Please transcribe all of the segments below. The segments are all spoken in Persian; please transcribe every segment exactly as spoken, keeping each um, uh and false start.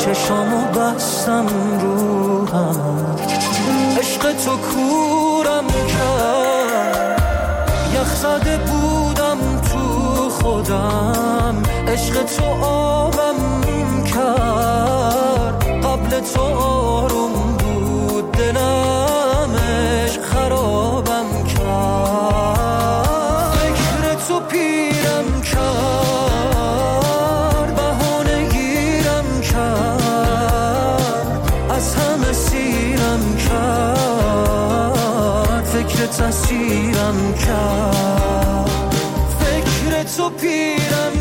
چشامو بستم رو هم، عشق تو کورم کرد، یخ زده بودم تو خودم، عشق تو آبم کرد، قبل تو آروم بود دلم، عشق خرابم کرد، فکر تو پیرم کرد، بهانه گیرم کرد، از همه سیرم کرد، فکر تسیرم کرد، فکر تو پیرم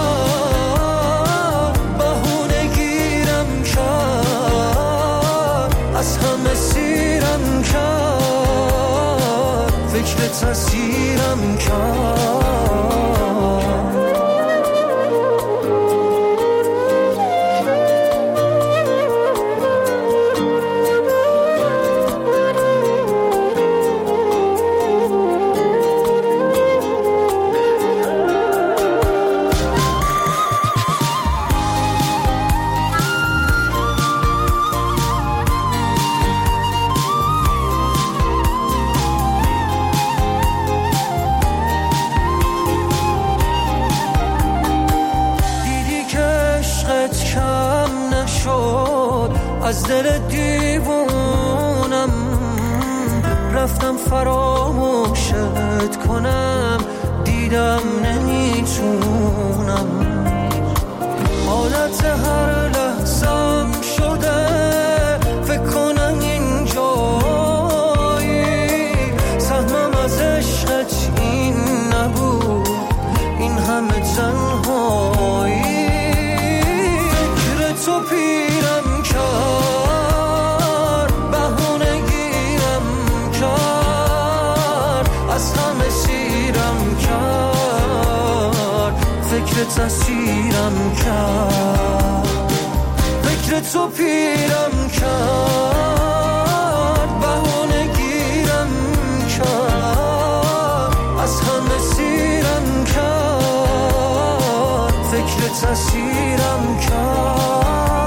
کرد، بهونه گیرم کرد، از همه سیرم کرد، فکر تسیرم کرد. از دل دیوونم رفتم فراموشت کنم، دیدم نمیتونم، حالت هر لحظم شده فکر کنم این جایی، سهمم از عشقت این نبود، این همه تنهایی، فکر تو پیرم کرد، بهونه گیرم کرد، از همه سیرم کرد، فکر تسیرم کرد، فکر تو پیرم کرد، بهونه گیرم کرد، از همه سیرم کرد، فکر تسیرم کرد.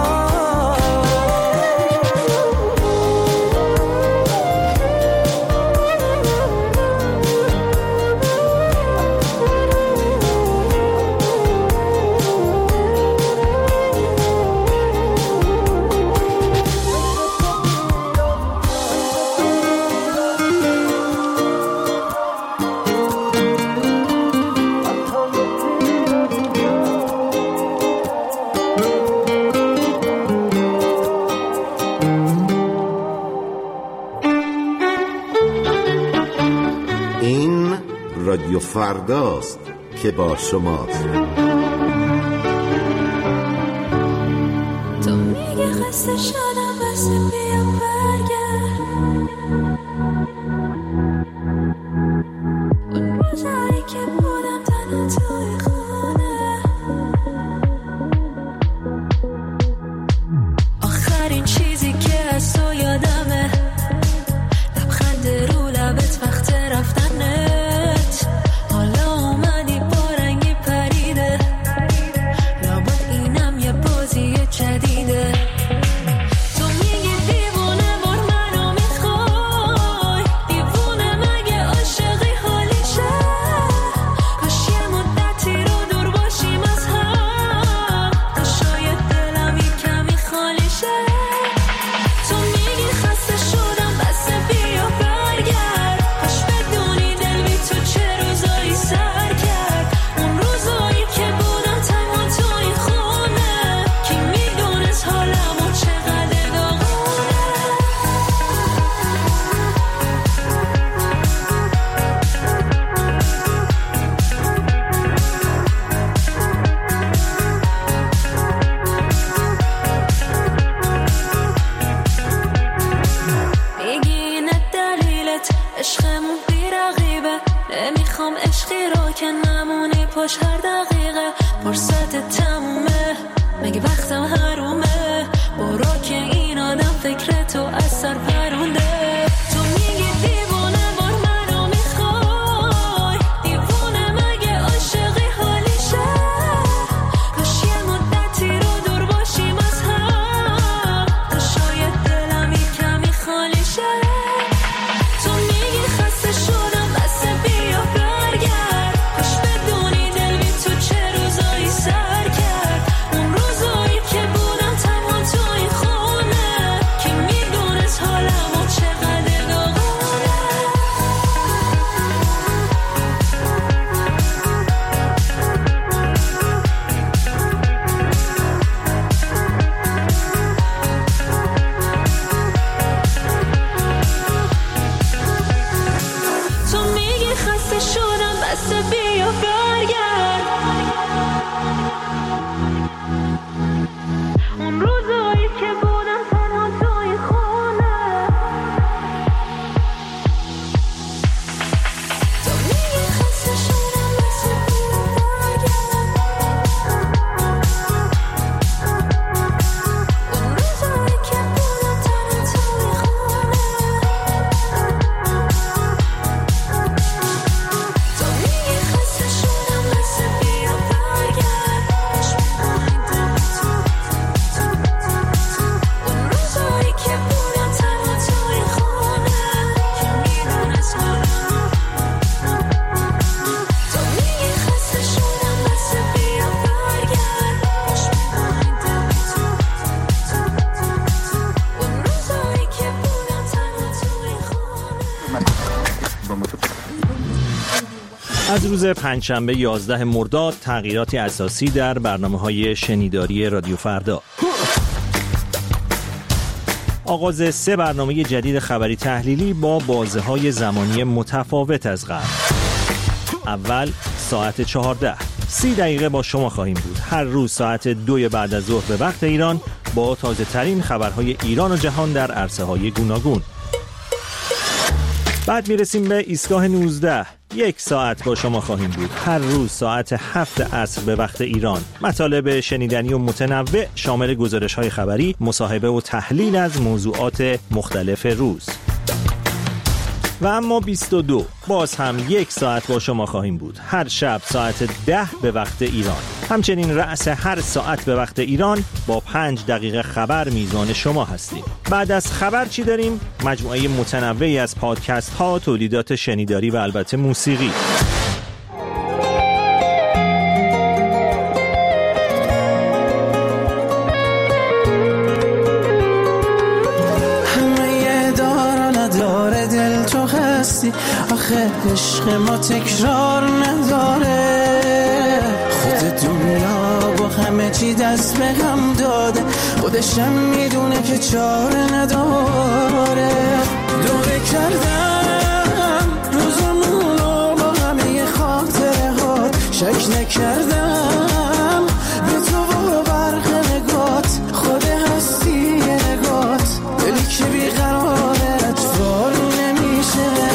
رادیو فرداست که با شماست. تو میگه خسته شدم بس بیام برگرد، اون روزایی که بودم تنها توی خونه، آخرین چیزی که از تو یادمه لبخند رو لبت وقت رفتنه، جدیده. تو میگی دیوونه بار منو میخوای، دیوونه مگه عاشقی حالیشه، کاش یه مدتی رو دور باشیم از هم، تا شاید دلم یه کمی خالی شه. تو میگی خسته شدم بس بیا برگرد، کاش بدونی دل بی تو چه روزایی سر کرد، اون روزایی که بودم تنها توی خونه، کی میدونست حالمو چقدر داغونه. میگی اینه دلیلت عشقمون بی رقیبه، نمیخوام عشقی رو که نمونی پشت هر دقیقه، فرصت تمومه مگه وقتم حرومه، برو که این آدم فکر تو از سر پرونده. تو میگی دیوونه بار منو میخوای، دیوونه مگه عاشقی حالیشه، کاش یه مدتی رو دور باشیم از هم، از روز پنجشنبه یازده مرداد تغییراتی اساسی در برنامه‌های شنیداری رادیو فردا. آغاز سه برنامه جدید خبری تحلیلی با بازه‌های زمانی متفاوت از قبل. اول ساعت چهارده، سی دقیقه با شما خواهیم بود. هر روز ساعت دوی بعد از ظهر به وقت ایران با تازه ترین خبرهای ایران و جهان در عرصه‌های گوناگون. بعد میرسیم به ایستگاه نوزده. یک ساعت با شما خواهیم بود. هر روز ساعت هفت عصر به وقت ایران. مطالب شنیدنی و متنوع شامل گزارش‌های خبری، مصاحبه و تحلیل از موضوعات مختلف روز. و اما بیست و دو، باز هم یک ساعت با شما خواهیم بود. هر شب ساعت ده به وقت ایران. همچنین رأس هر ساعت به وقت ایران با پنج دقیقه خبر میزان شما هستیم. بعد از خبر چی داریم؟ مجموعه متنوعی از پادکست ها، تولیدات شنیداری و البته موسیقی. آخه عشق ما تکرار نداره، خود دنیا با همه چی دست به هم داده، خودشم میدونه که چاره نداره. دوره کردم روزمونو با همه خاطره ها، شک نکردم به تو و برق نگات، خود هستی نگات، دلی که بیقراره اتفار نمیشه.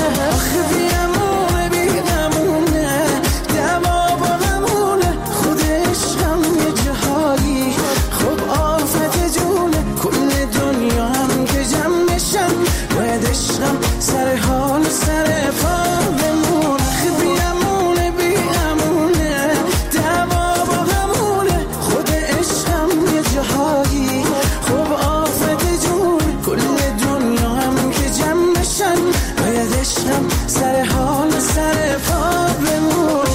سر حال سر پا بمونه، خبیرمونه بیامونه، دوا با همونه، خود عشقم یه جهایی، خوب آفت جون کل دنیا هم که جمع بشن، باید عشقم سر حال سر پا بمونه.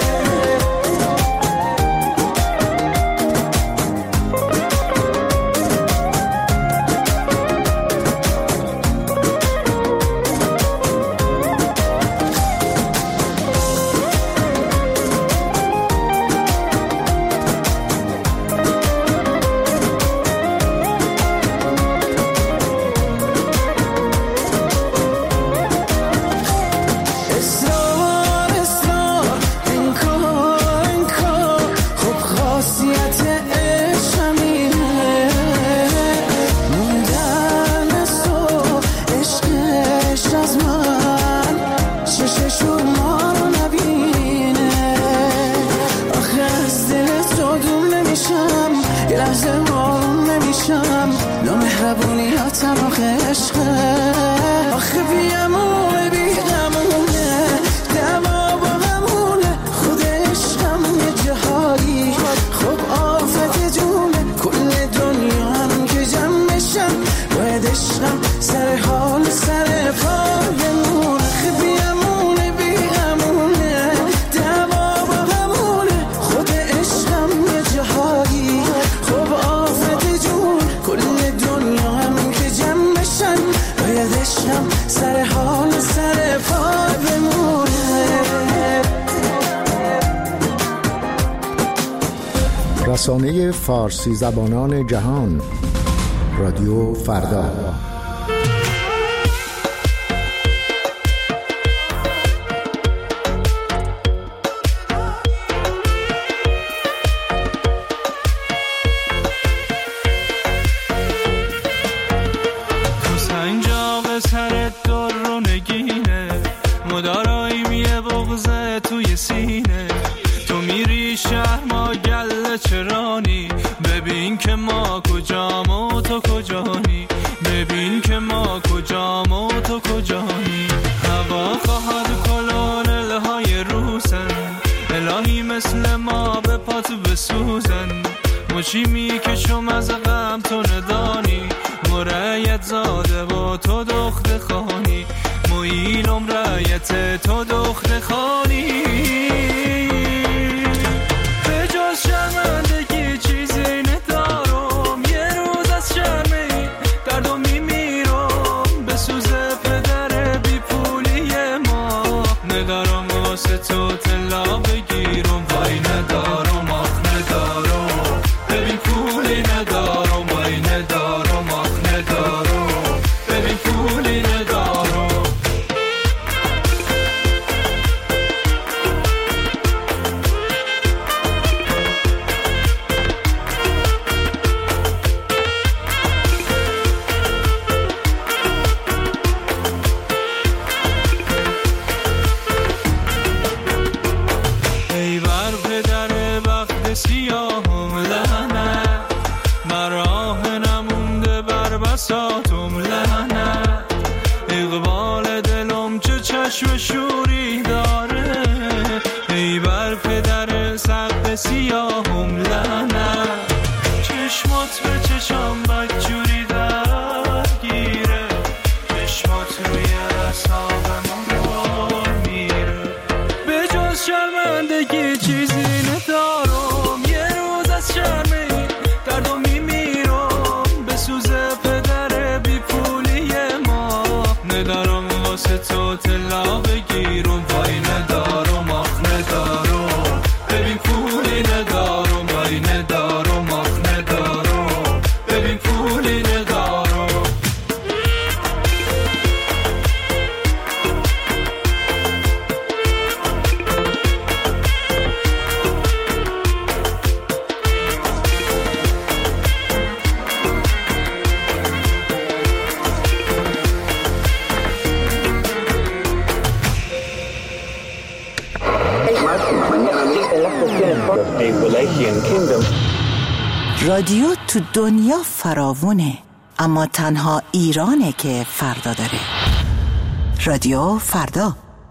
رسانه فارسی زبانان جهان، رادیو فردا. چیمی که شم از غم تو ندانی، مرایت زاده و تو دخت خانی، مویلم رایت تو دخت خانی. به جز شرمندگی چیزی ندارم، یه روز از شرمی دردم میمیرم، به سوز پدر بی پولی ما ندارم واسه احساساتم لعنت، اقبال دلم چه چشم شوری داره، ای بر پدر سقف سیاهم لعنت، چشمات به چشم بدجوری درگیره، چشمات روی اعصابم بار میره، به جز شرمندگی چیزی ندارم، یه روز از شرم این دردم میمیرم، به سوز پدر بی پولی ما ندارم واسه تو طلا بگیرم، وای ندارم آخ ندارم، ببین پولی ندارم، وای ندارم آخ ندارم، ببین پولی ندارم. رادیو تو دنیا فراوونه، اما تنها ایرانه که فردا داره. رادیو فردا.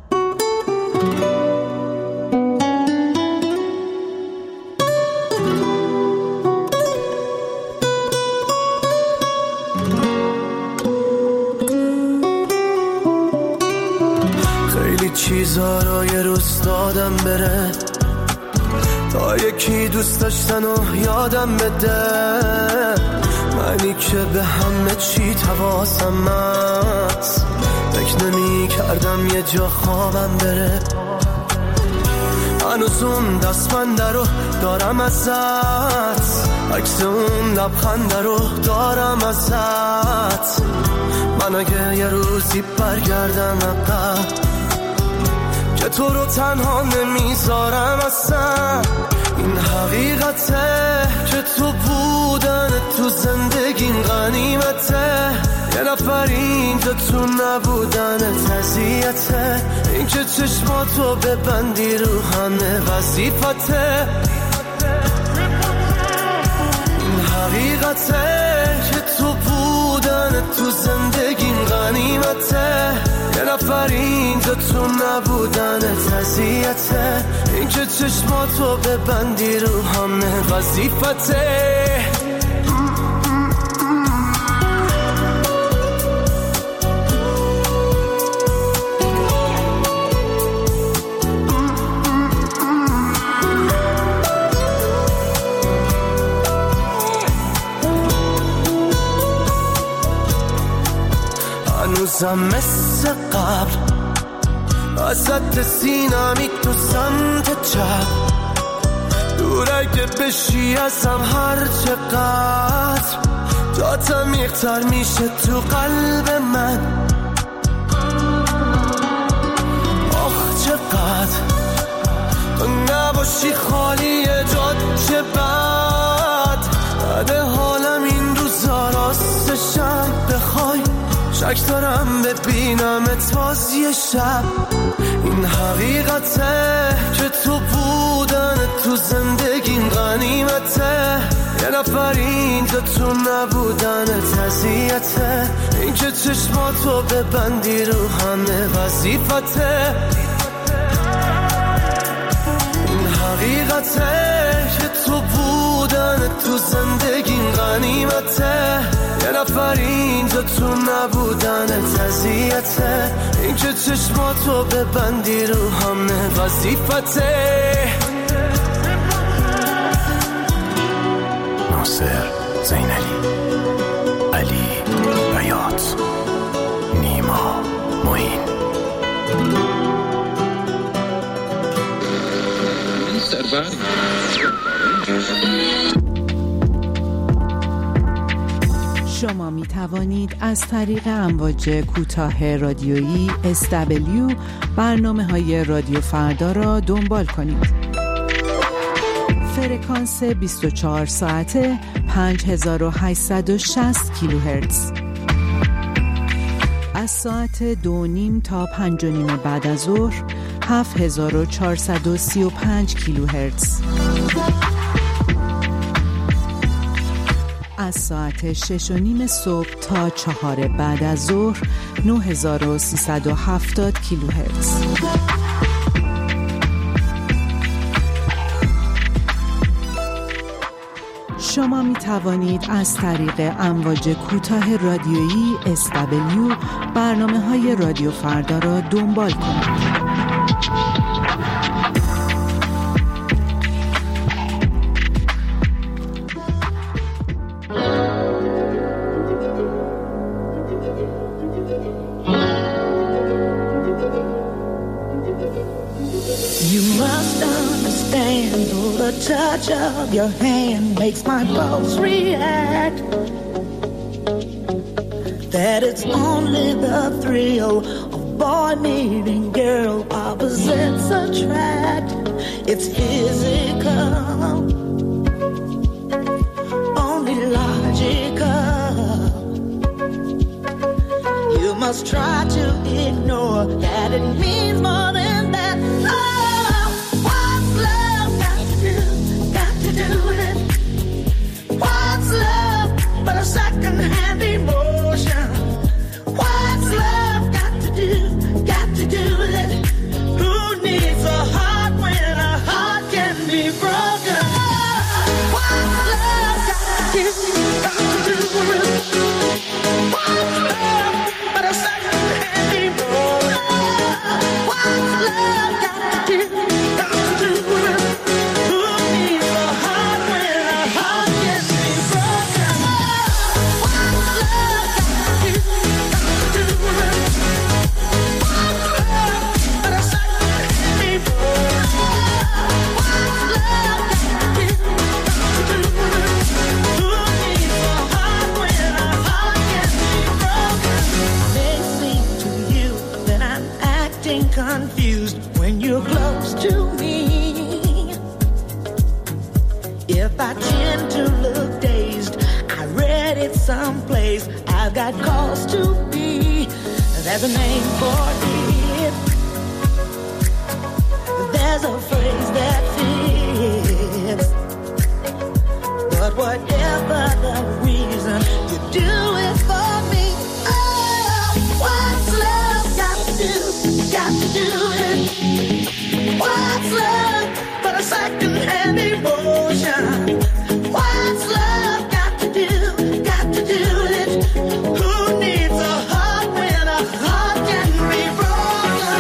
خیلی چیزا رو یه روز دادم بره، تا یکی دوست داشتن و یادم بده، منی که به همه چی حواسم هست، فکر نمی کردم یه جا خوابم بره، هنوز اون دستبنده رو دارم ازت، عکس اون لبخنده رو دارم ازت، من اگه یه روزی برگردم عقب که تو رو تنها نمیذارم اصلا، این حقیقته که تو بودن تو زندگیم غنیمته، یه نفر اینجا تو نبودن تزیته، این که چشماتو ببندی رو همه وظیفته، این حقیقته که تو بودن تو زندگیم غنیمته، یه نفر اینجا تو نبودن تزیته، این که چشماتو ببندی رو همه وظیفته. هنوزم مثل قبل ازت سینمی تو سمت چپ، دور اگه بشی ازم هر چقدر، جات عمیق‌تر میشه تو قلب من، آخ چقدر تو نباشی خالی جات چه بد، بده حالم این روزا راستشم بخوای، شک دارم ببینمت باز یه شب، این حقیقته که تو بودن تو زندگیم غنیمته، یه نفر اینجا تو نبودن تزیته، این که چشماتو ببندی رو همه وظیفته، این حقیقته که تو بودن تو زندگیم غنیمته، یه نفر اینجا تو نبودن تزیته، این که چشماتو ببندی رو همه وظیفته. ناصر زینالی، علی بیات، نیما معین. شما می توانید از طریق امواج کوتاه رادیویی اس دبلیو برنامه‌های رادیو فردا را دنبال کنید. فرکانس بیست و چهار ساعته پنج هزار و هشتصد و شصت کیلوهرتز. از ساعت دو نیم تا پنج و نیم بعد از ظهر هفت هزار و چهارصد و سی و پنج کیلوهرتز. از ساعت شش و نیم صبح تا چهار بعد از ظهر نه هزار و سیصد و هفتاد کیلوهرتز. شما می توانید از طریق امواج کوتاه رادیویی اس دبلیو برنامه های رادیو فردا را دنبال کنید. Touch of your hand makes my pulse react. That it's only the thrill of boy meeting girl opposites attract. It's physical, only logical. You must try to ignore that it means more than that. Oh, what's love got to do? Do it. What's love but a second-hand emotion? What's love got to do? Got to do it. Who needs a heart when a heart can be broken? What's love got to do? Got to do it. What's love but a second-hand emotion? What's love got to do? Got to do it. Confused when you're close to me. If I tend to look dazed, I read it someplace. I've got cause to be. There's a name for it. There's a phrase that fits. But whatever the reason, you do it for me. Oh, what's love got to do? Got to do it. What's love but a second-hand emotion? What's love got to do? Got to do it. Who needs a heart when a heart can be broken?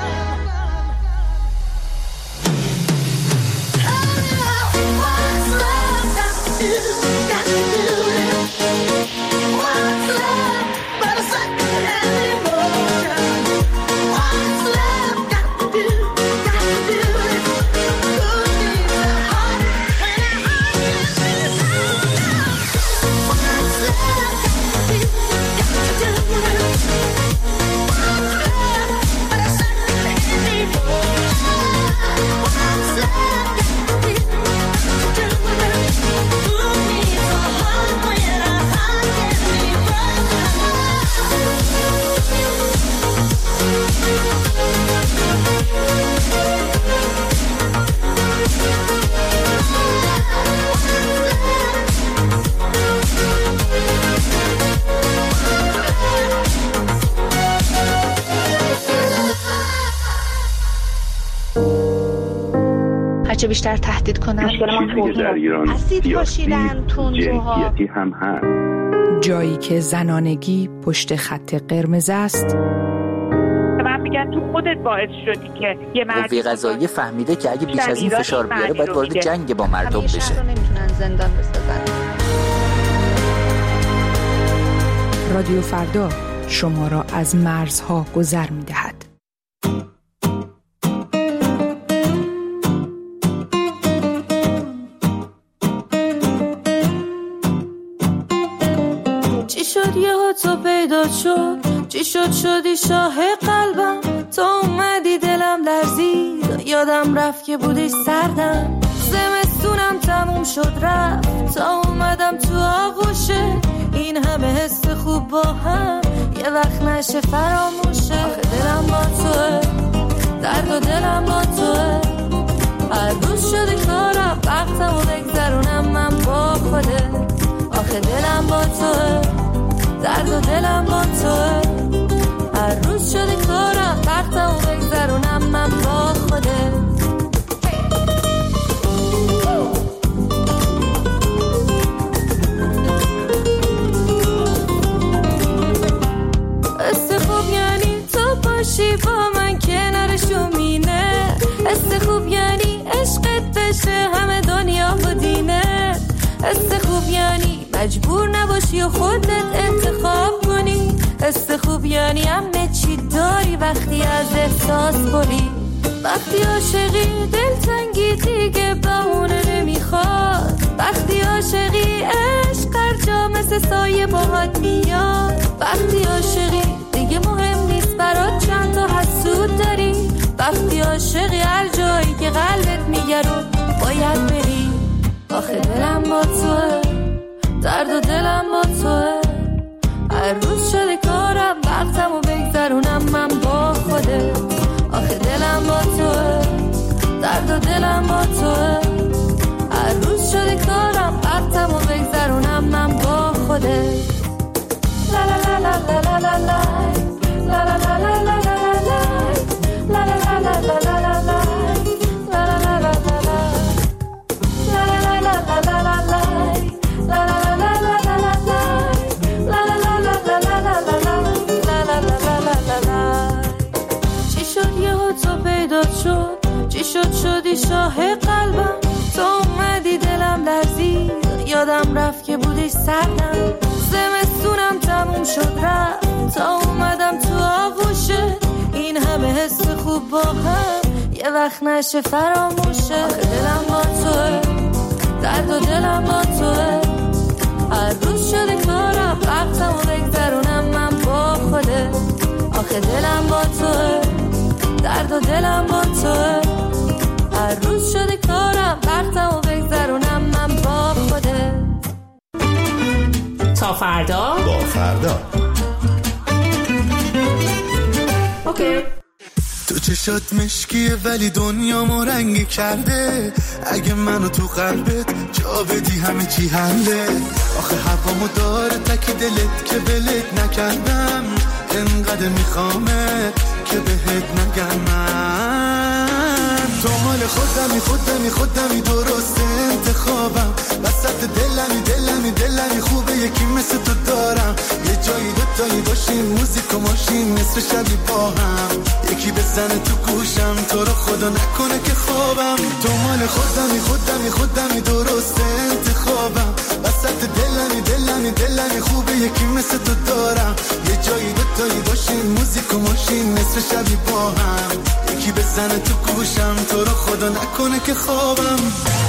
Oh, what's love got to do? Got to do it. What's love but a second-hand emotion? What's love got to do? Got to do it. Who needs a heart when a heart can be broken? What's love got to do? Got to do it. What's love but a second-hand emotion? What's love got to do? Got to do it. Who needs a heart when a heart can be broken? هرچه بیشتر تهدید کنن چیزی در ایران سیاسی جنسیتی هم هست. جایی که زنانگی پشت خط قرمز است. من میگن تو خودت باعث شدی که یه مرد قوه قضاییه فهمیده که اگه بیش از این فشار بیاره باید وارد جنگ با مردم بشه. همیشه رو نمیتونن زندان بسازن. رادیو فردا شما را از مرزها گذر می‌دهد. چی شد یهو تو پیدا شد؟ چی شد شدی شاه قلبم؟ تو اومدی دلم لرزید، یادم رفت که بودی سردم. زمستونم تموم شد رفت تا اومدم تو آغوشه. این همه حس خوب با هم یه وقت نشه فراموشه. آخه دلم با توه، درد و دلم با توه. هر روز شده کارم وقتمو بگذرونم من با خودت. آخه دلم با توه، درد و دلم با توه. هر روز شده کارم وقتمو بگذرونم من با خودت. است خوب یعنی تو باشی با من کنارشو مینه. است خوب یعنی عشقت بشه همه دنیا و دینه. است خوب یعنی مجبور نباشی و خودت انتخاب کنی. است خوب یعنی همه چی داری وقتی از احساس بری. وقتی عاشقی دلتنگی دیگه بهونه نمیخواد. وقتی عاشقی عشق هر جا مثل سایه باهات میاد. وقتی عاشقی دیگه مهم نیست برات چند تا حسود داری. وقتی عاشقی هر جایی که قلبت میگه رو باید بری. آخه دلم با توه، درد و دلم با توه. هر روز شده کارم وقتمو بگذرونم من با خودت. آخه دلم با توه، درد و دلم با توه. هر روز شده کارم وقتمو بگذرونم من با خودت. لا لا لا لا لا لا لا لا لا لا لا لا لا لا لا لا لا لا. چی شد یهو تو پیدا شد، چی شد شدی شاه قلبم. تو اومدی دلم لرزید، یادم رفت که بودی سردم. زمستونم تموم شد رفت تا اومدم تو آغوشه. این همه حس خوب با هم یه وقت نشه فراموشه. آخه دلم با توه، درد و دلم با توه. هر روز شده کارم وقتمو بگذرونم من با خودت. آخه دلم با توه، درد و دلم با توه. هر روز شده کارم وقتمو بگذرونم من با خودت. تا فردا با فردا. اوکی. تو چشات مشکیه ولی دنیامو رنگی کرده. اگه منو تو قلبت جا بدی همه چی حله. آخه هوامو داره تک دلت که ولت نکردم. انقدر میخوامت که بهت نگم من. تو مال خودمی خودمی خودمی درست انتخابم. وسط دلمی دلمی دلمی خوبه یکی مثل تو دارم. یه جایی دوتایی باشیم موزیک و ماشین نصف شبی با هم. یکی بزنه تو گوشم تو رو خدا نکنه که خوابم. تو مال خودمی خودمی خودمی درست انتخابم. وسط دلمی دلمی دلمی خوبه یکی مثل تو دارم. یه جایی دوتایی باشیم موزیک و ماشین نصف شبی با هم. یکی بزنه تو گوشم تو رو خدا نکنه که خوابم.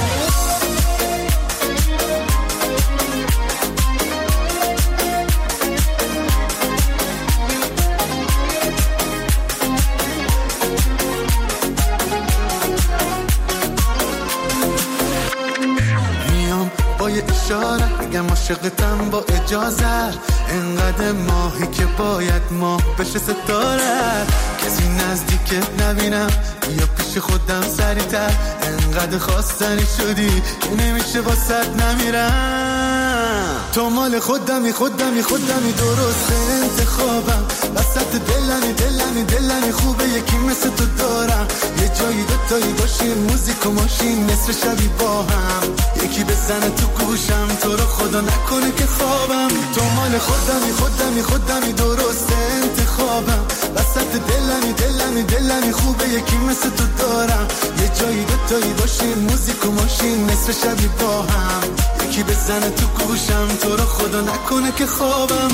با یه اشاره بگم عاشقتم با اجازه. انقدر ماهی که باید ماه بشه ستاره. کسی نزدیکت نبینم یا پیش خودم سریعتر. انقدر خواستنی شدی نمیشه واسط نمیرم. تو مال خودمی خودمی خودمی درست انتخابم. وسط دلمی دلمی دلمی خوبه یکی مثل تو دارم. یه جایی دوتایی باشیم موزیک و ماشین نصف شبی با هم. یکی بزنه تو گوشم تو رو خدا نکنه که خوابم. تو مال خودمی خودمی خودمی درست انتخابم. وسط دلمی دلمی دلمی خوبه یکی مثل تو دارم. یه جایی دوتایی باشیم موزیک و ماشین نصف شبی با هم. یکی بزنه تو گوشم تو رو خدا نکنه که خوابم.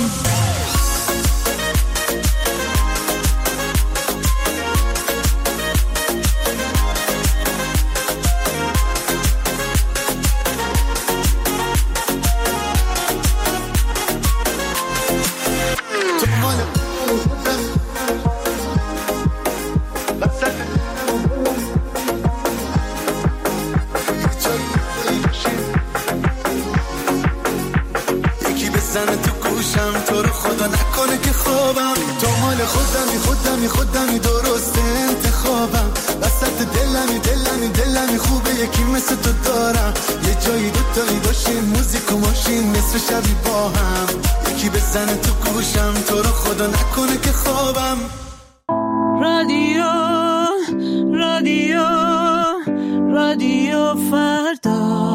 تو رو خدا نکنه که خوابم. تو مال خودمی خودمی خودمی درست انتخابم. وسط وقت دلمی دلمی دلمی خوبه یکی مثل تو دارم، یه جایی دوتایی باشیم موزیک و ماشین نصف شبی با هم، یکی بزنه تو گوشم تو رو خدا نکنه که خوابم. رادیو رادیو رادیو فردا.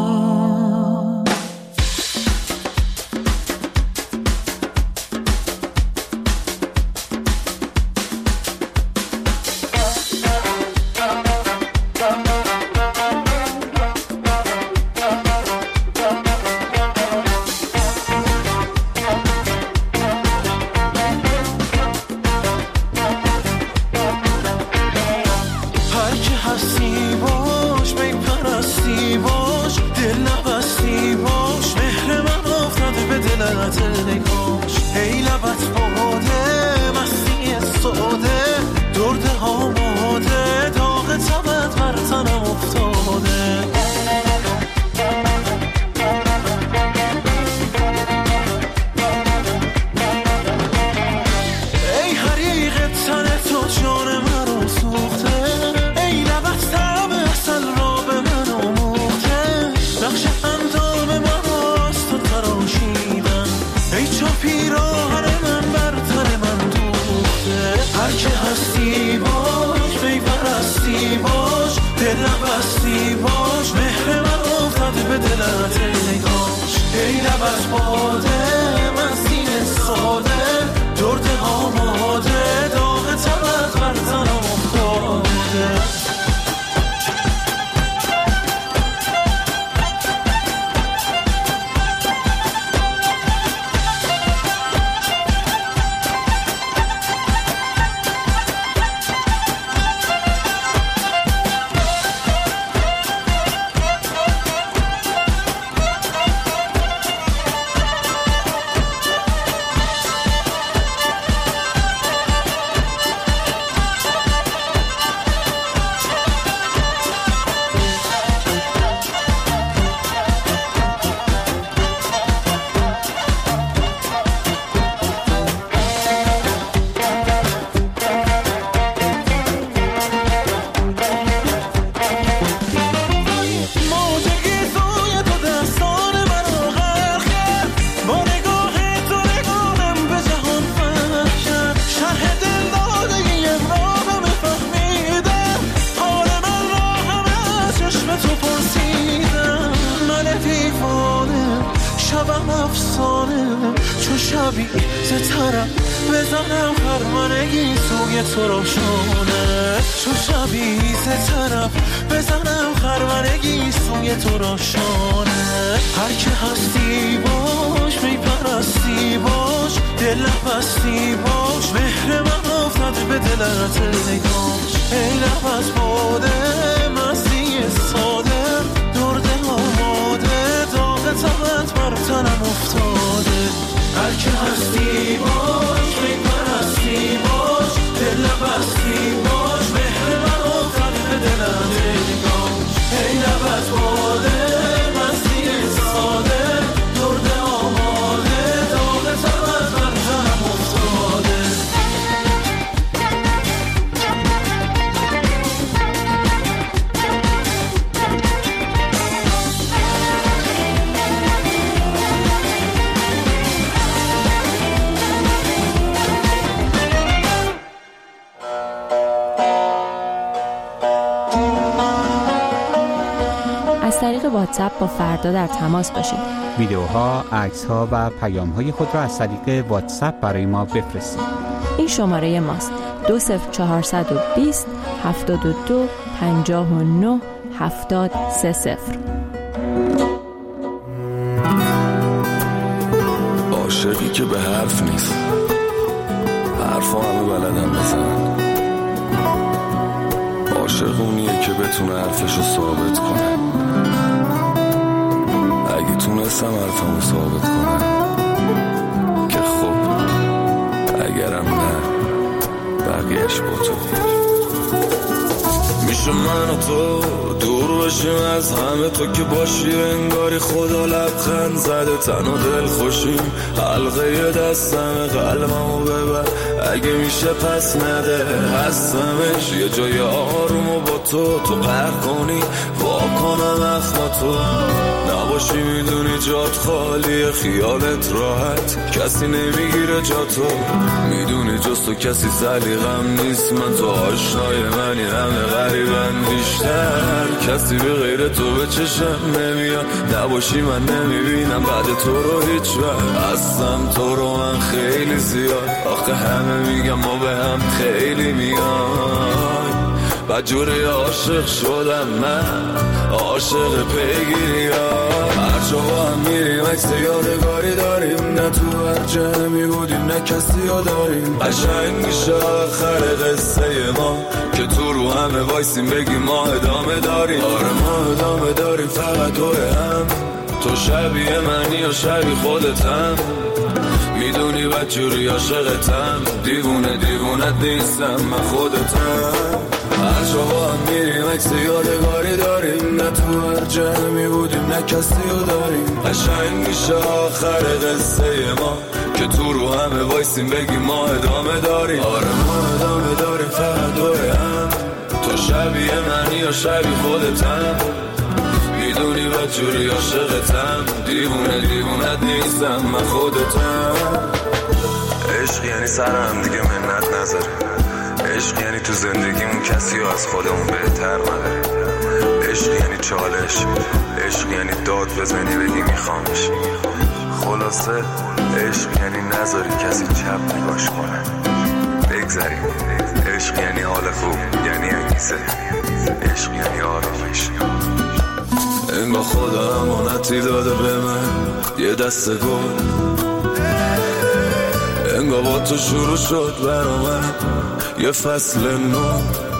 از طریق واتساپ با فردا در تماس باشید. ویدیوها، عکس‌ها و پیام‌های خود را از طریق واتساپ برای ما بفرستید. این شماره ماست: دو صفر چهارصد و بیست هفتاد و دو پنجاه و نه هفتاد سه صفر. عاشقی که به حرف نیست، حرفا همه بلدن بزنن. عاشق اونیه که بتونه حرفشو ثابت کنه. اگه تونستم حرفمو ثابت کنم که خب، اگرم نه بقیهش با تو. میشه من و تو دور باشیم از همه، تو که باشی انگاری خدا لبخند زده. تن و دل خوشیم، حلقه دستم قلبمو ببر اگه میشه پس نده. هستمش یه جای آرومو با تو، تو قهر کنی وا کنم اخماتو. نباشی میدونی جات خالیه، خیالت راحت کسی نمیگیره جاتو. میدونی جز تو کسی سلیقم نیست، من تو آشنای منی همه غریبن بیشتر. کسی به غیر تو به چشم نمیاد، نباشی من نمیبینم بعد تو رو هیچ وقت. هستم تو رو من خیلی زیاد، آخه همه میگم ما به هم خیلی میای. بدجوری عاشق شدم من، عاشق پیگیری ها. هر جا با هم میریم عکس یادگاری داریم، نه تو هر جمعی بودیم نه کسی ها داریم. قشنگ میشه آخر قصه ما که تو رو همه وایسیم بگیم ما ادامه داریم. آره ما ادامه داریم فقط دور هم، تو شبیه منی و شبیه خودتم. میدونی بدجوری عاشقتم، دیوونه دیوونت نیستم من خودتم. هر جا با هم میریم عکس یادگاری داریم، نه تو هر جمعی بودیم نه کسی رو داریم. قشنگ میشه آخر قصه ما که تو رو همه وایسیم بگیم ما ادامه داریم. آره ما ادامه داریم فقط دور هم، تو شبیه منی و شبیه خودتم. میدونی بدجوری عاشقتم، دیوونه دیوونت نیستم من خودتم. عشق یعنی سر هم دیگه منت نذاره، عشق یعنی تو زندگیمون کسی رو از خودمون بهتر نداره. عشق یعنی چالش، عشق یعنی داد بزنی بگی میخوامش. خلاصه عشق یعنی نذاری کسی چپ نگاش کنه. بگذاریم عشق یعنی حال خوب، یعنی انگیزه، عشق یعنی آرامش. انگار خدا امانتی داده به من یه دست گل، انگار با تو شروع شد برا من یه فصل نو.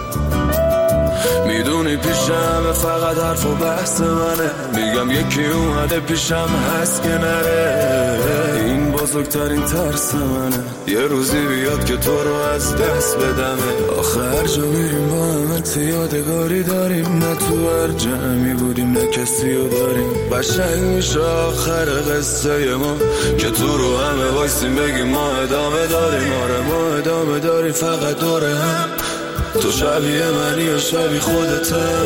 میدونی پیشم فقط حرف و بحث منه، میگم یکی اومده پیشم هست که نره. این بزرگترین ترس منه یه روزی بیاد که تو رو از دست بدمه. آخه هر جا میریم با همت یادگاری داریم، نه تو هر جمعی بودیم نه کسی رو داریم. قشنگ میشه آخر قصه ما که تو رو همه وایسیم بگیم ما ادامه داریم. آره ما ادامه داریم فقط دور هم، تو شبیه منی و شبیه خودتم.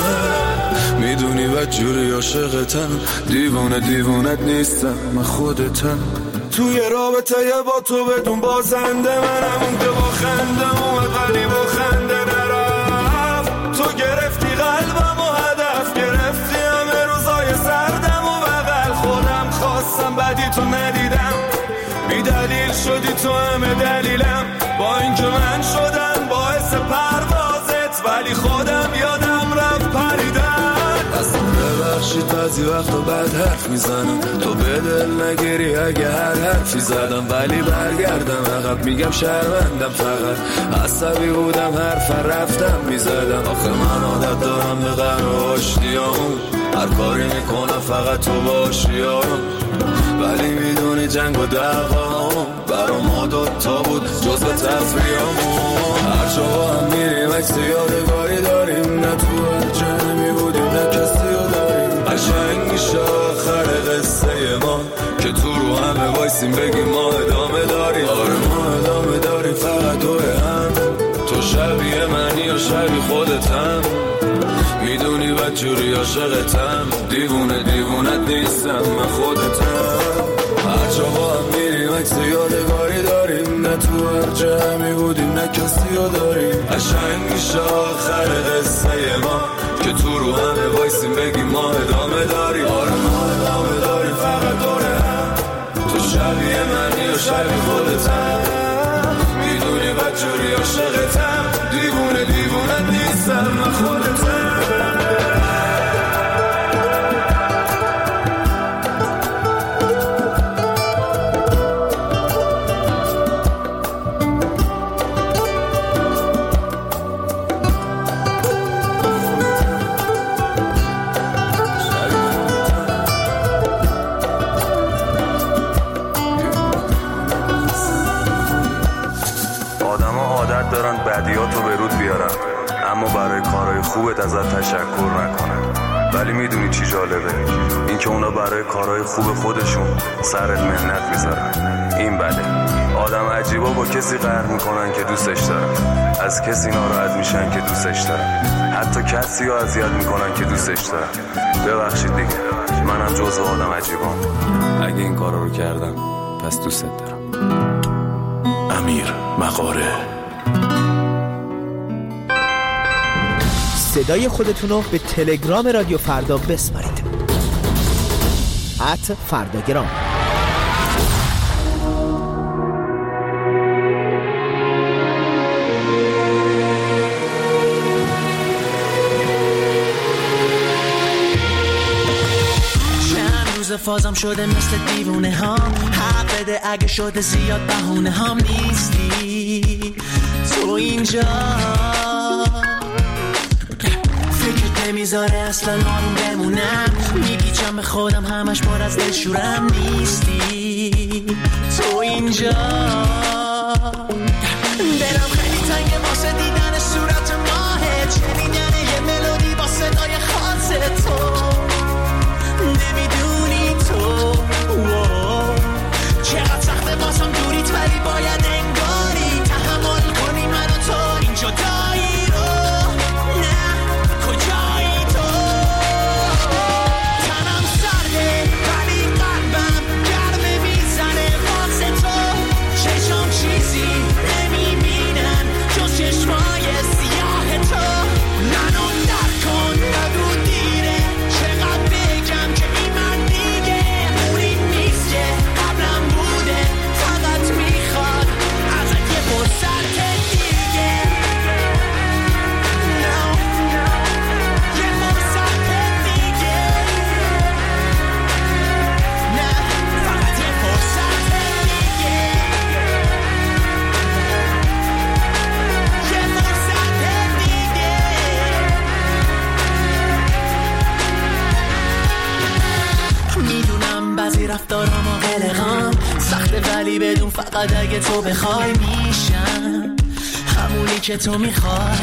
میدونی بدجوری عاشقتم، دیوونه دیوونت نیستم من خودتم. توی رابطه با تو بدون بازنده منم، اون که با خنده اومد ولی با خنده نرفت. تو گرفتی قلبم و هدف گرفتی همه روزای سردم و بغل خودم خواستم بدی تو ندیدم، بی دلیل شدی تو همه دلیلم. با اینکه من شدم باعث پروازت ولی خودم یادم رفت پریدن. اصلا ببخشید بعضی وقتا بد حرف میزنم، تو به دل نگیری اگه هر حرفی زدم. ولی برگردم عقب میگم شرمندم، فقط عصبی بودم حرف رفتم میزدم. آخه من عادت دارم به قهر و آشتیام، هر کاری میکنم فقط تو باشی آرام. ولی میدونی جنگ و دعوام برا ما دوتا بود جز تفریامون. هر جا با هم میریم عکس یادگاری داریم، نه تو هر جمعی بودیم نه کسی رو داریم. قشنگ میشه آخر قصه ما که تو رو همه وایسیم بگیم ما ادامه داریم. آره ما ادامه داریم فقط دور هم، تو شبیه منی و شبیه خودتم. میدونی بدجوری عاشقتم، دیوونه دیوونت نیستم من خودتم. هر جا با هم میریم عکس یادگاری داریم، نه تو هر جمعی بودیم نه کسی رو داریم. قشنگ میشه آخر قصه ما که تو رو همه وایسیم بگیم ما ادامه داریم. آره ما ادامه داریم فقط دور هم، تو شبیه منی و شبیه خودتم. میدونی بدجوری عاشقتم، دیوونه دیوونت نیستم من خودتم. بدیاتو به رود بیارم اما برای کارهای خوبت ازت تشکر نکنم. ولی میدونی چی جالبه؟ این که اونا برای کارهای خوب خودشون سرت منت میذارن. این بده. آدم عجیبا با کسی قهر میکنن که دوستش دارن، از کسی ناراحت میشن که دوستش دارن، حتی کسی رو اذیت میکنن که دوستش دارن. ببخشید دیگه، منم جزو آدم عجیبام. اگه این کارا رو کردم پس دوست دارم. امیر مغاره. صدای خودتون رو به تلگرام رادیو فردا بسپارید. ات فرداگرام. فازم شده مثل دیوونه ها، حق بده اگه شده زیاد بهونه هم نیستی تو اینجا. فکرت نمیذاره اصلا آروم بمونم، میپیچم به خودم همش پر از دلشورم نیستی تو اینجا. دلم خیلی تنگه واسه دیدن صورت ماهت، شنیدن یه ملودی با صدای خاص تو. نمیدونی تو چقدر سخته واسم دوریت، ولی باید انگاری تحمل کنی من و تو این جدایی رو. نه کجایی تو؟ تنم سرده ولی قلبم گرمه میزنه واسه تو. چشم چیزی نمیبینن جز چشمای سیاه تو. منو در کن نگو دیره، چقدر بگم که این من دیگه اونی نیست که قبلم بوده، فقط میخواد ازت یه فرصت دیگه. no. یه فرصت دیگه. نه فقط یه فرصت دیگه. یه فرصت دیگه. میدونم بعضی رفتارام و قلقام سخته، ولی بدون فقط اگه تو بخوای میشم همونی که تو میخوای.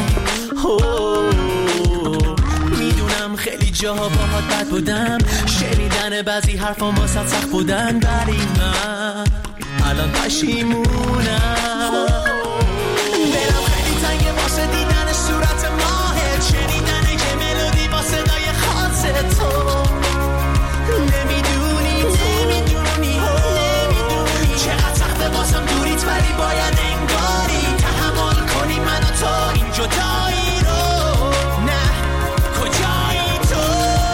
میدونم خیلی جاها باهات بد بودم، شنیدن بعضی حرفام واسه سخت بودن، ولی من الان پشیمونم. دلم خیلی تنگه واسه دیدن صورت ماهت، شنیدن یه ملودی با صدای خاص تو. نمیدونی نمیدونی نمیدونی چقدر سخته واسم دوریت، ولی باید انگاری تحمل کنی من و تو این جدایی رو. نه کجایی تو؟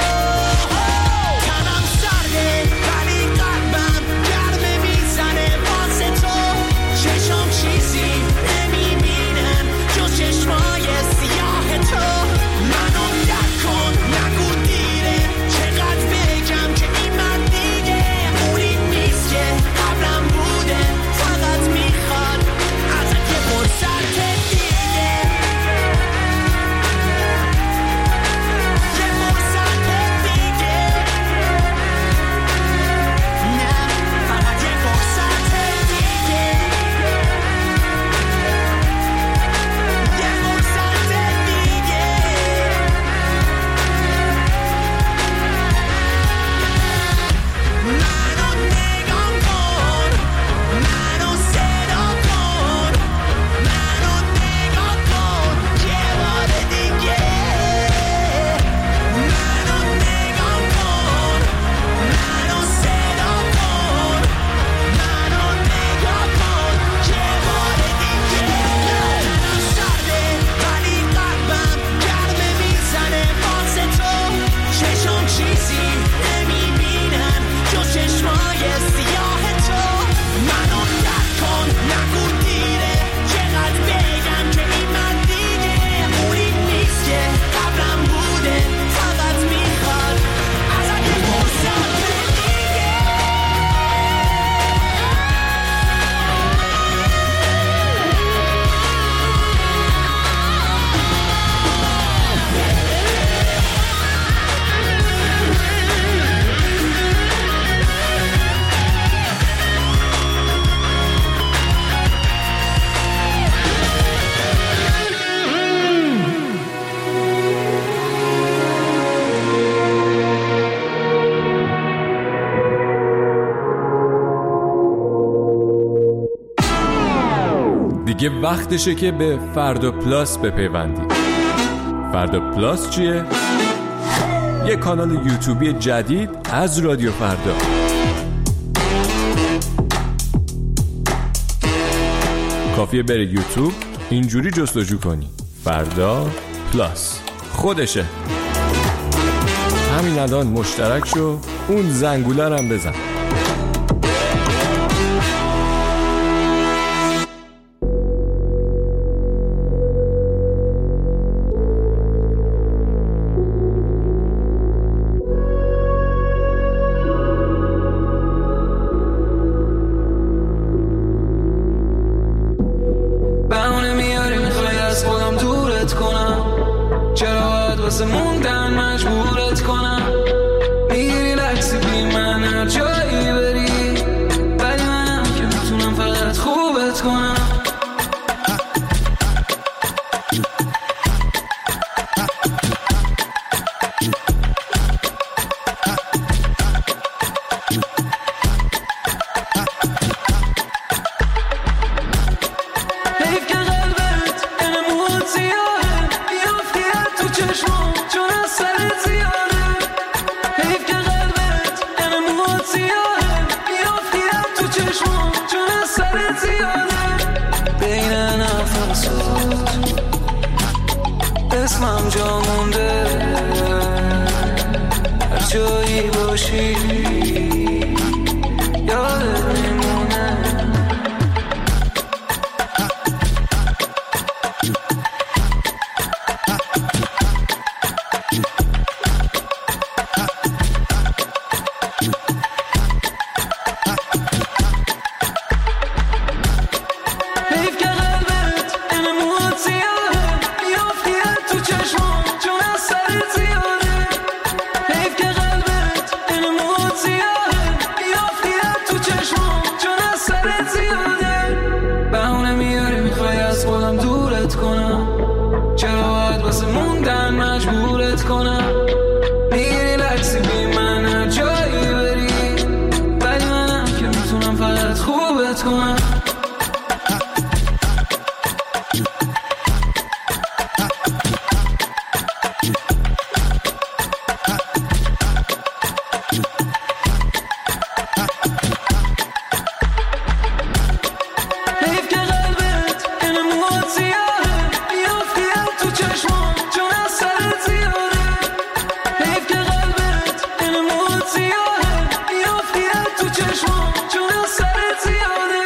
تنم سرده ولی قلبم گرمه میزنه واسه تو. چشم چیزی نمیبینن جز چشمای سیاه تو. منو در کن نگو دیره، چقدر بگم که این من دیگه اونی نیست که قبلم بوده، فقط میخواد ازت یه فرصت دیگه. دیگه وقتشه که به فردا پلاس بپیوندید. فردا پلاس چیه؟ یه کانال یوتیوبی جدید از رادیو فردا. کافیه بری یوتیوب، اینجوری جستجو کنی فردا پلاس، خودشه. همین الان مشترک شو، اون زنگوله رو هم بزن. بهونه میاری میخوای از خودم دورت کنم، چرا باید واسه موندن مجبورت کنم؟ میگیری لکسی بی من هر جایی بری، ولی منم که میتونم فقط خوبت کنم. حیف که قلبت انمود زیاده، بیافتی تو چشمام چون از سرت زیاده. حیف که قلبت انمود زیاده، بیافتی تو چشمام چون از سرت زیاده. بین نفسات اسمم جا مونده، هر جایی باشی یادت میمونه. حیف که قلبت انمود زیاده، بیافتی تو چشمام چون از سرت زیاده. حیف که قلبت انمود زیاده، بیافتی تو چشمام چون از سرت زیاده. بهونه میاری میخوای از خودم دورت کنم، چرا باید واسه موندن مجبورت کنم؟ میگیری لکسی بی من هر جایی بری، ولی منم که میتونم فقط خوبت کنم. حیف که قلبت انمود زیاده، بیافتی تو چشمام چون از سرت زیاده. حیف که قلبت انمود زیاده، بیافتی تو چشمام چون از سرت زیاده.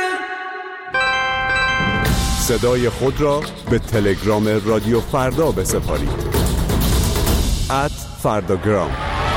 صدای خود را به تلگرام رادیو فردا بسپارید. ات فرداگرام.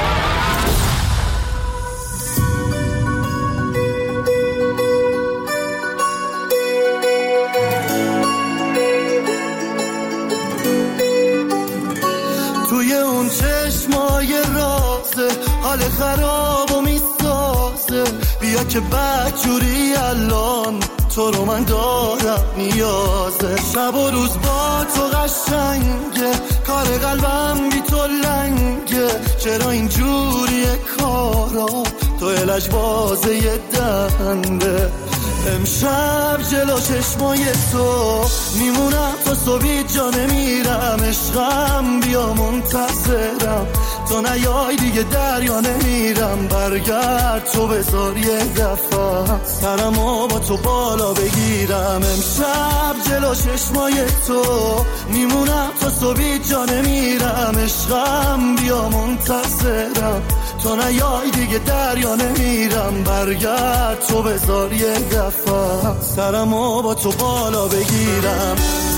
توی اون چشمای رازه حال خراب و میسازه، بیا که بدجوری الان تو رو من دارم نیازه. شب و روز با تو قشنگه، کار قلبم بی تو لنگه. چرا اینجوریه کارا، تو لجبازه یه دنده. امشب جلو چشمای تو میمونم تا صبحی جا نمیرم. عشقم بیا منتظرم، تو نیای دیگه دریا نمیرم. برگرد تو بذار یه دفعه سرمو با تو بالا بگیرم. امشب جلو چشمای تو میمونم تا صبحی جا نمیرم. عشقم بیا منتظرم، تو نیای دیگه دریا نمیرم. برگرد تو بذار یه دفعه سرمو با تو بالا بگیرم.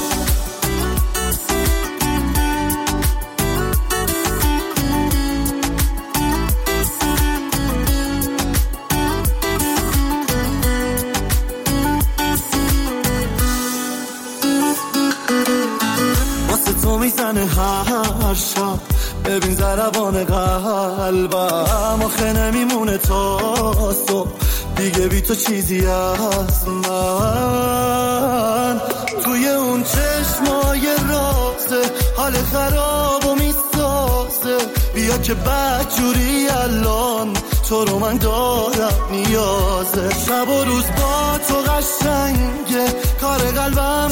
واسه تو میزنه هر شب، ببین ضربان قلبم. آخه نمیمونه تا صبح دیگه بی تو چیزی از من. توی اون چشمای رازه حال خراب و میسازه. بیا که بدجوری الان تو رو من دارم نیازه. شب و روز با تو قشنگه، کار قلبم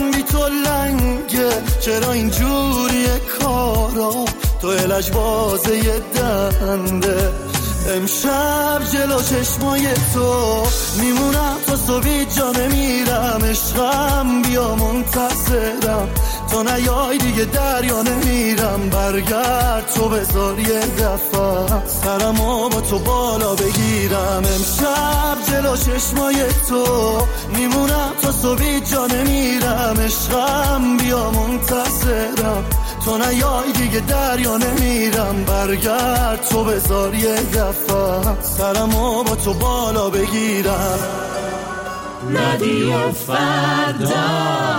چرا اینجوریه کارا، تو لجبازه دنده. امشب جلو چشمای تو میمونم تا صبح جا نمیرم، عشقم بیا منتظرم، تو نیای دیگه دریا نمیرم. برگرد تو بذار یه دفعه سرمو با تو بالا بگیرم. امشب جلو چشمای تو میمونم تا صبح جا نمیرم، عشقم بیا منتظرم، تو نیای دیگه دریا نمیرم. برگرد تو بذار یه دفعه سرمو با تو بالا بگیرم. رادیو فردا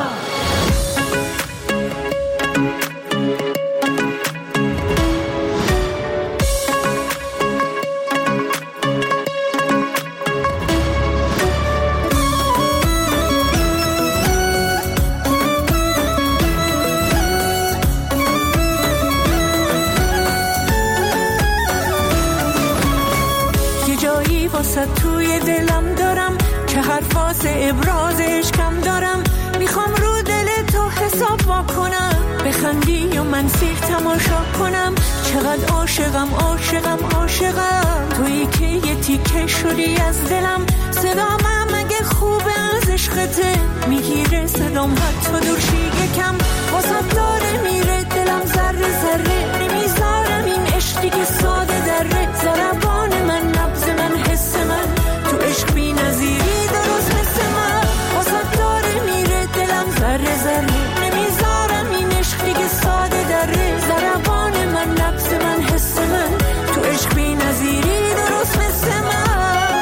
توی دلم دارم که حرف واسه ابراز عشقم دارم، میخوام رو دل تو حساب وا کنم، بخندی و من سیخ تماشا کنم. چقدر عاشقم عاشقم عاشقم، تویی که یه تیکه شدی از دلم. صدام مگه خوبه از عشقته، میگیره صدام حتی دورشی یکم، واسه داره میره دلم ذره ذره، نمیذارم این عشقی که ساده دره. ضربان من نبض من حس من، تو عشق بی نظیری درست مثل من، واسه داره میره دلم ذره ذره، نمیذارم این عشق دیگه ساده دره. ضربان من نبض من حس من، تو عشق بی نظیری درست مثل من.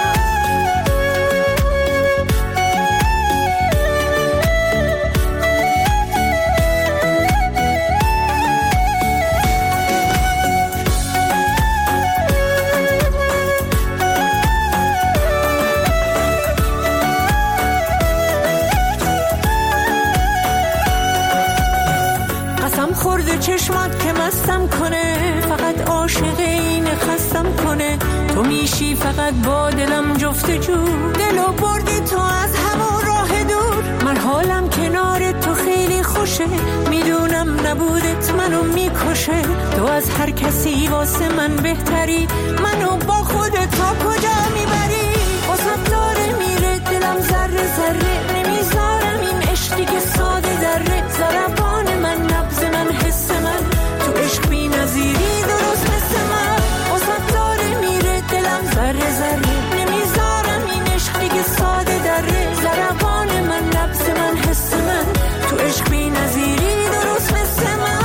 چشمات که مستم کنه، فقط عاشق اینه خستم کنه. تو میشی فقط با دلم جفت جو، دلو بردی تو از همون راه دور. من حالم کنار تو خیلی خوشه، میدونم نبودت منو میکشه. تو از هر کسی واسه من بهتری، منو با خودت تا کجا میبری. واسه داره میره دلم ذره ذره، نمیذارم این عشقی که ساده دره. ضربان من نبض من حس من، تو عشق بی نظیری درست مثل من، واسه داره میره دلم ذره ذره، نمیذارم این عشق دیگه ساده دره. ضربان من نبض من حس من، تو عشق بی نظیری درست مثل من.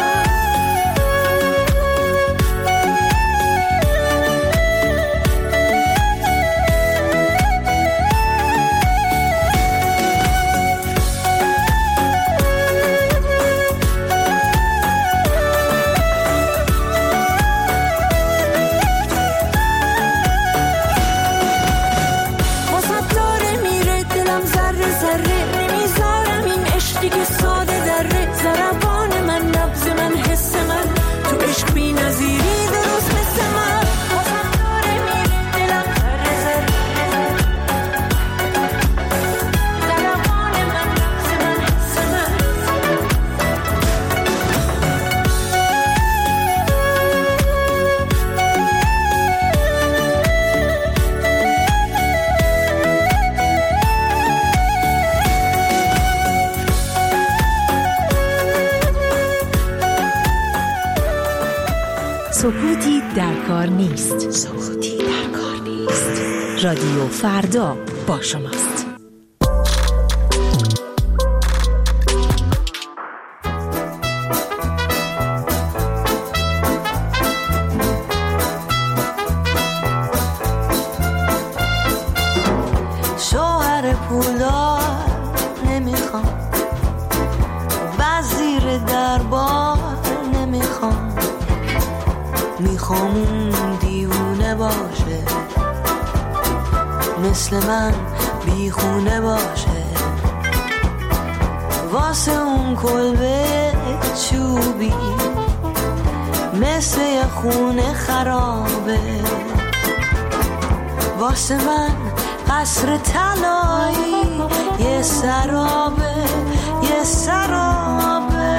سکوتی در کار نیست. سکوتی در کار نیست. رادیو فردا با شماست. شوهر پولدار نمیخوام، وزیر دربار نمیخوام، میخوام اون دیوونه باشه، مثل من بیخونه باشه، واسه اون کلبه چوبی مثل یه خونه خرابه، واسه من قصر طلایی یه سرابه، یه سرابه.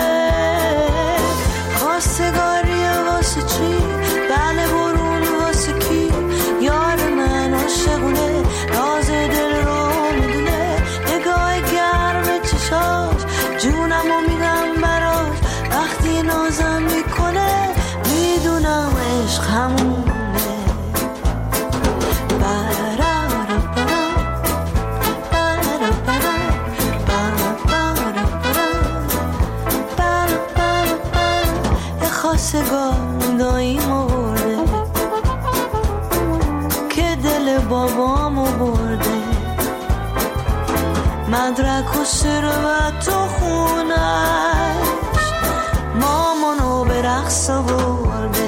سگار داییمو برده که دل بابامو برده مدرک و ثروت و خونش مامانو به رقص برده